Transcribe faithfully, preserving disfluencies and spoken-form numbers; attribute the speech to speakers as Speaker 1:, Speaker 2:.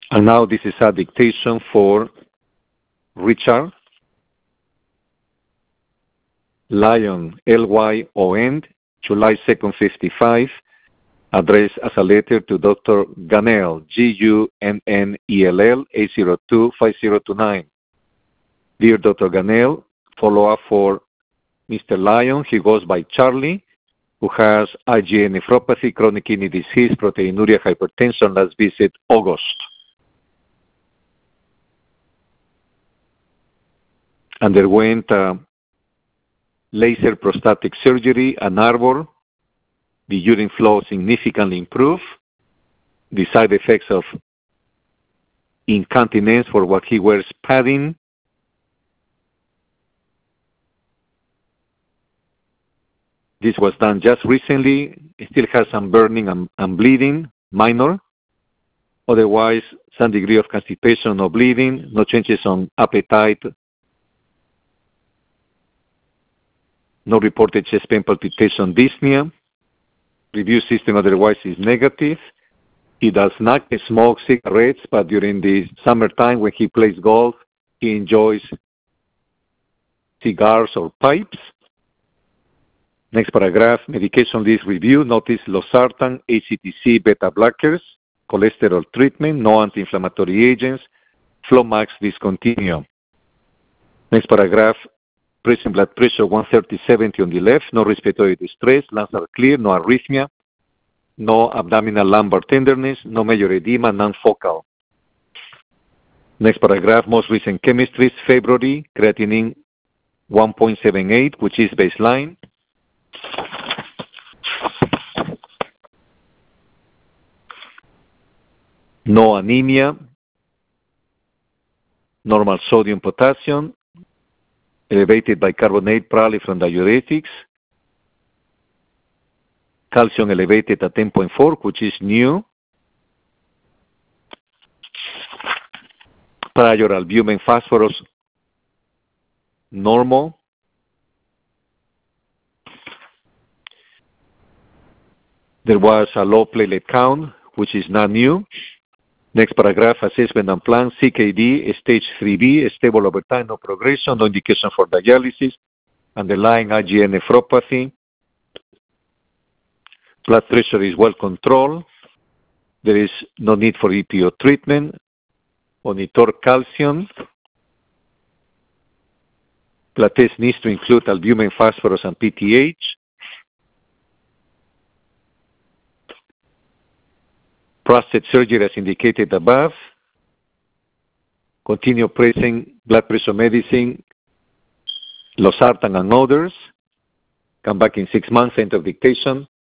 Speaker 1: And now this is a dictation for Richard Lyon, L Y O N, July second, fifty-five, addressed as a letter to Doctor Gunnell, G U N N E L L, eight zero two, five zero two nine. Dear Doctor Gunnell, follow-up for Mister Lyon. He goes by Charlie, who has IgA nephropathy, chronic kidney disease, proteinuria, hypertension, last visit August. Underwent uh, laser prostatic surgery, Ann Arbor. The urine flow significantly improved. The side effects of incontinence for what he wears padding. This was done just recently. It still has some burning and, and bleeding, minor. Otherwise, some degree of constipation, no bleeding, no changes on appetite, no reported chest pain, palpitation, dyspnea. Review system otherwise is negative. He does not smoke cigarettes, but during the summertime when he plays golf, he enjoys cigars or pipes. Next paragraph, medication list review. Notice losartan, A C T C, beta blockers, cholesterol treatment, no anti-inflammatory agents, Flomax discontinue. Next paragraph, present blood pressure one thirty seventy on the left, no respiratory distress, lungs are clear, no arrhythmia, no abdominal lumbar tenderness, no major edema, non-focal. Next paragraph, most recent chemistries, February, creatinine one point seven eight, which is baseline. No anemia, normal sodium, potassium, elevated bicarbonate probably from diuretics. Calcium elevated at ten point four, which is new. Prior albumin phosphorus normal. There was a low platelet count, which is not new. Next paragraph, assessment and plan, C K D, stage three B, stable over time, no progression, no indication for dialysis, underlying IgA nephropathy. Blood pressure is well controlled. There is no need for E P O treatment. Monitor calcium. Blood test needs to include albumin, phosphorus, and P T H. Prostate surgery as indicated above. Continue pressing blood pressure medicine, losartan and others. Come back in six months, end of dictation.